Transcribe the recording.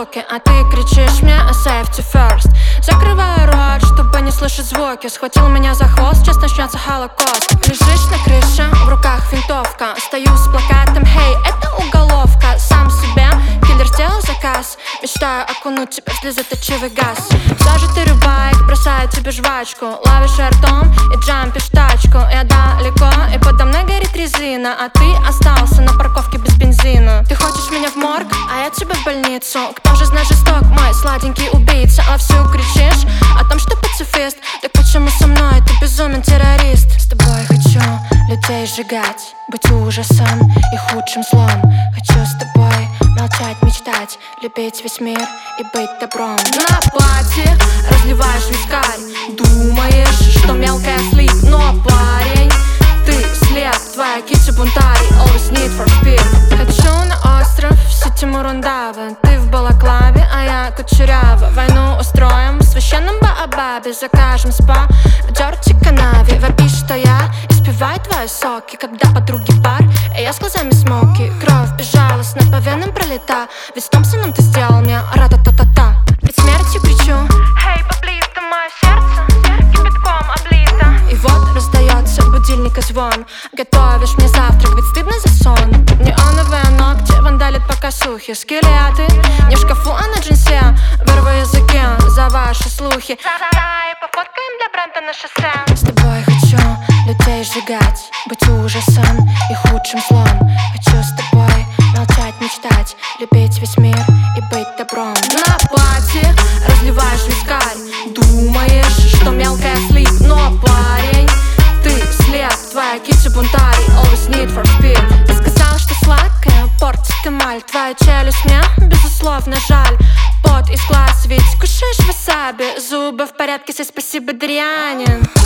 звуки, а ты кричишь мне safety first. Закрываю рот, чтобы не слышать звуки. Схватил меня за хвост, сейчас начнется Холокост. Лежишь на крыше, в руках винтовка. Стою с плакатом, хей, это уголовка. Сам себе киллер сделал заказ. Мечтаю окунуть тебя в слезоточивый газ. Зажатый байк бросает тебе жвачку. Ловишь ртом и джампишь тачку. Я далеко, и подо мной горит резина, а ты остался на парковке без бензина. Ты хочешь меня в морг, а я тебя в больницу. Кто же знает жесток, мой сладенький убийца? А всю кричишь о том, что пацифист. Так почему со мной ты безумен террорист? С тобой хочу людей сжигать, быть ужасом и худшим злом. Хочу с тобой молчать, мечтать, любить весь мир и быть добром. На пати разливаешь вискарь, думаешь, что мелкая слип, но парень, ты слеп, твоя китти бунтарь, always need for speed. Хочу на остров в Тимур Ундава. Ты в балаклаве, а я кучерява. Войну устроим в священном Баобабе. Закажем спа в дёрти канаве. Вопишь, что я испиваю твои соки, когда подруги пар, и я с глазами смоки. Кровь безжалостно по венам пролета, ведь с Томпсоном ты сделал мне ра-та-та-та-та. Ведь смертью кричу, Эй, поблизко мое сердце кипятком облито. и вот раздается будильника звон. Готовишь мне завтрак, ведь стыдно за сон. Неоновые ногти вандалят по косухе. Скелеты не в шкафу, а на джинсе. Вырву языки за ваши слухи. И пофоткаем для бренда на шоссе. С тобой хочу людей сжигать, быть ужасом и худшим злом. Хочу с тобой молчать, мечтать, любить весь мир и быть добром. На пати разливаешь вискарь, думаешь, что мелкая слип, но парень, ты слеп, твоя китти бунтарь, always need for speed. Ты сказал, что сладкая портит эмаль, твоя челюсть мне безусловно жаль. Пот из глаз, ведь кушаешь васаби, зубы в порядке, say спасибо, дрянин.